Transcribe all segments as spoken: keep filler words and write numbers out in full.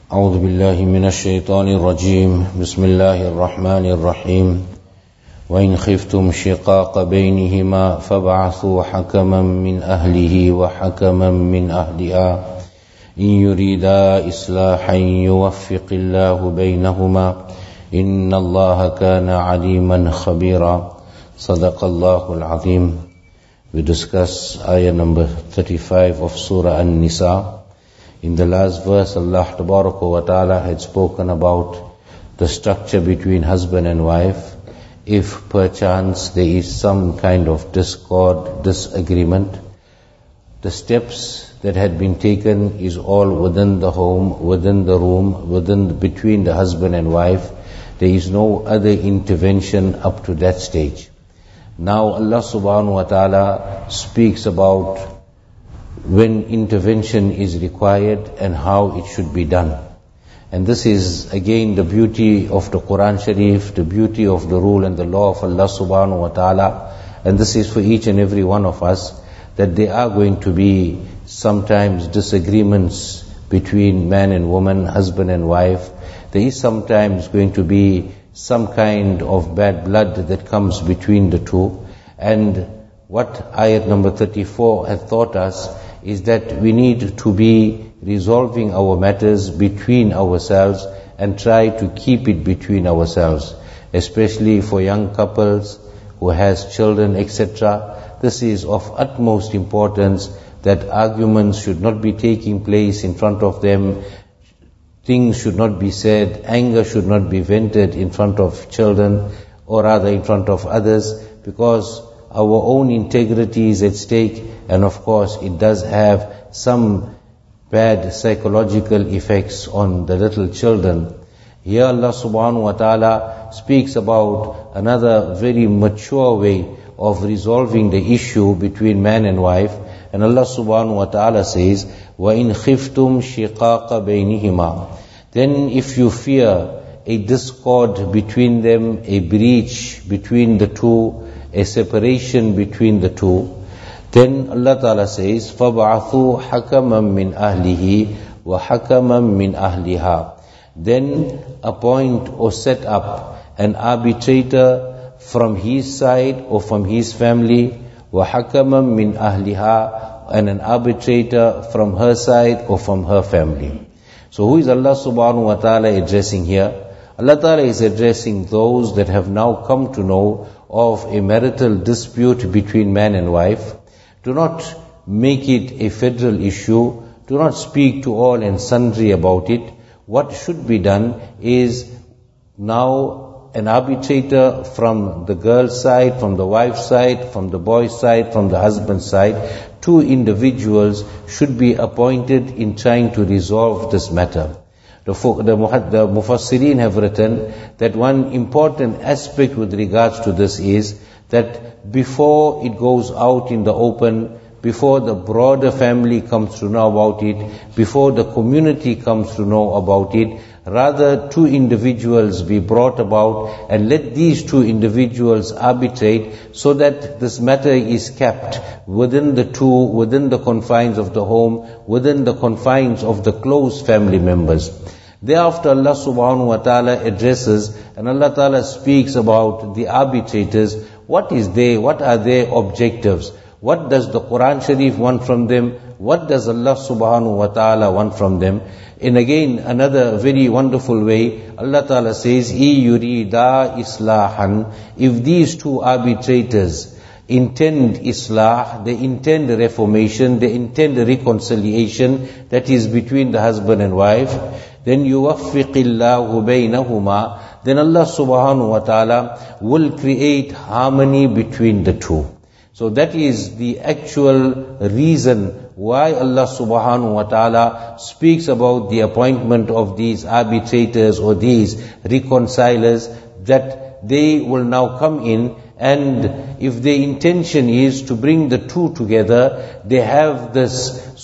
أعوذ بالله من الشيطان الرجيم بسم الله الرحمن الرحيم وإن خفتم شقاق بينهما فابعثوا حكما من أهله وحكما من أهلها إن يريدا إصلاحا يوفق الله بينهما إن الله كان عليما خبيرا صدق الله العظيم. We discuss ayah number thirty-five of Surah An-Nisa. In the last verse, Allah Tabaraka wa Ta'ala had spoken about the structure between husband and wife. If perchance there is some kind of discord, disagreement, the steps that had been taken is all within the home, within the room, within between the husband and wife. There is no other intervention up to that stage. Now Allah Subhanahu wa Ta'ala speaks about when intervention is required and how it should be done. And this is again the beauty of the Quran Sharif, the beauty of the rule and the law of Allah Subhanahu wa Ta'ala. And this is for each and every one of us, that there are going to be sometimes disagreements between man and woman, husband and wife. There is sometimes going to be some kind of bad blood that comes between the two. And what ayat number thirty-four had taught us is that we need to be resolving our matters between ourselves and try to keep it between ourselves, especially for young couples who has children, et cetera. This is of utmost importance that arguments should not be taking place in front of them. Things should not be said, anger should not be vented in front of children or rather in front of others, because our own integrity is at stake, and of course it does have some bad psychological effects on the little children. Here Allah Subhanahu wa Ta'ala speaks about another very mature way of resolving the issue between man and wife, and Allah Subhanahu wa Ta'ala says, وَإِنْ خِفْتُمْ شِقَاقَ بَيْنِهِمَا. Then if you fear a discord between them, a breach between the two, a separation between the two, then Allah Ta'ala says, فَبْعَثُوا حَكَمًا مِّنْ أَهْلِهِ وَحَكَمًا مِّنْ أَهْلِهَا. Then appoint or set up an arbitrator from his side or from his family, وَحَكَمًا مِّنْ أَهْلِهَا, and an arbitrator from her side or from her family. So who is Allah Subhanahu wa Ta'ala addressing here? Allah Ta'ala is addressing those that have now come to know of a marital dispute between man and wife. Do not make it a federal issue. Do not speak to all and sundry about it. What should be done is now an arbitrator from the girl's side, from the wife's side, from the boy's side, from the husband's side. Two individuals should be appointed in trying to resolve this matter. The, the, the Mufassirin have written that one important aspect with regards to this is that before it goes out in the open, before the broader family comes to know about it, before the community comes to know about it, rather two individuals be brought about and let these two individuals arbitrate so that this matter is kept within the two, within the confines of the home, within the confines of the close family members. Thereafter Allah Subhanahu wa Ta'ala addresses and Allah Ta'ala speaks about the arbitrators. What is they? What are their objectives? What does the Quran Sharif want from them? What does Allah Subhanahu wa Ta'ala want from them? And again, another very wonderful way, Allah Ta'ala says, إِي يُرِيدَا إِصْلَاحًا. If these two arbitrators intend islah, they intend reformation, they intend reconciliation, that is between the husband and wife, then يُوَفِّقِ اللَّهُ بَيْنَهُمَا. Then Allah Subhanahu wa Ta'ala will create harmony between the two. So that is the actual reason why Allah Subhanahu wa Ta'ala speaks about the appointment of these arbitrators or these reconcilers, that they will now come in, and if their intention is to bring the two together, they have this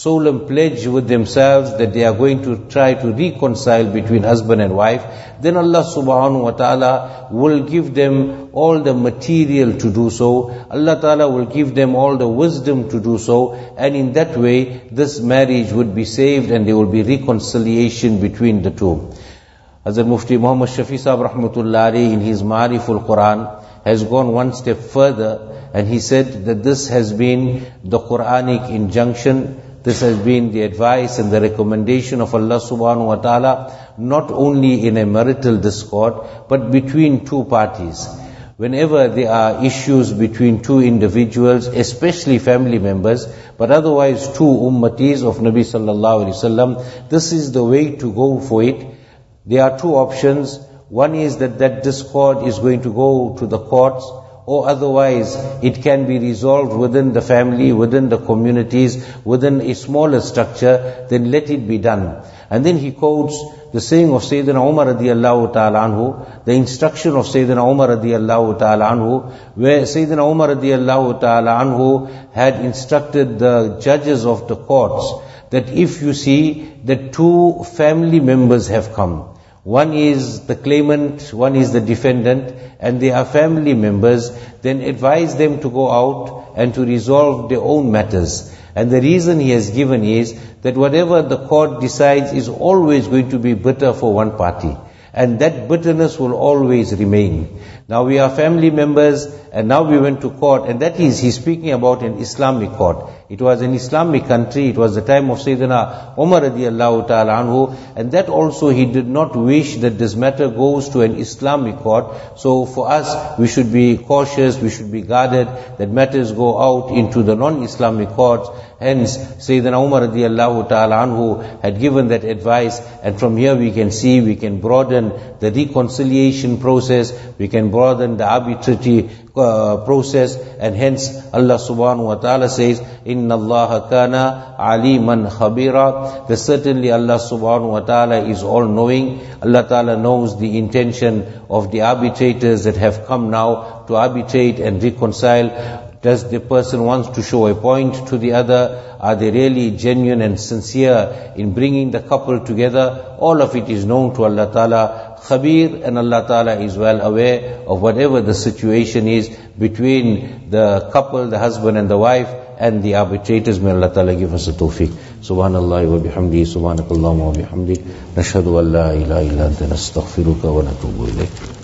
solemn pledge with themselves that they are going to try to reconcile between husband and wife, then Allah subhanahu wa ta'ala will give them all the material to do so. Allah ta'ala will give them all the wisdom to do so, and in that way this marriage would be saved and there will be reconciliation between the two. Hazrat Mufti Muhammad Shafi Sahib Rahmatullah Alayhi in his Ma'ariful Quran has gone one step further, and he said that this has been the Quranic injunction, this has been the advice and the recommendation of Allah subhanahu wa ta'ala, not only in a marital discord, but between two parties. Whenever there are issues between two individuals, especially family members, but otherwise two ummatis of Nabi sallallahu alaihi wasallam, this is the way to go for it. There are two options. One is that that discord is going to go to the courts, or otherwise it can be resolved within the family, within the communities, within a smaller structure, then let it be done. And then he quotes the saying of Sayyidina Umar radiyallahu ta'ala anhu, the instruction of Sayyidina Umar radiyallahu ta'ala anhu, where Sayyidina Umar radiyallahu ta'ala anhu had instructed the judges of the courts that if you see that two family members have come, one is the claimant, one is the defendant, and they are family members, then advise them to go out and to resolve their own matters. And the reason he has given is that whatever the court decides is always going to be bitter for one party, and that bitterness will always remain. Now we are family members, and now we went to court, and that is, he's speaking about an Islamic court. It was an Islamic country, it was the time of Sayyidina Umar radiyallahu ta'ala anhu, and that also he did not wish that this matter goes to an Islamic court. So for us, we should be cautious, we should be guarded, that matters go out into the non-Islamic courts. Hence, Sayyidina Umar radiyallahu ta'ala anhu had given that advice, and from here we can see, we can broaden the reconciliation process, we can broaden the arbitrary uh, process, and hence Allah subhanahu wa ta'ala says, Inna Allah kana aliman khabira, that certainly Allah subhanahu wa ta'ala is all knowing. Allah ta'ala knows the intention of the arbitrators that have come now to arbitrate and reconcile. Does the person wants to show a point to the other? Are they really genuine and sincere in bringing the couple together? All of it is known to Allah Ta'ala. Khabir, and Allah Ta'ala is well aware of whatever the situation is between the couple, the husband and the wife, and the arbitrators. May Allah Ta'ala give us a tawfiq. Subhanallah wa bihamdi, subhanakallahumma wa bihamdik, nashhadu an la ilaha illa anta nastaghfiruka wa natubu ilayk.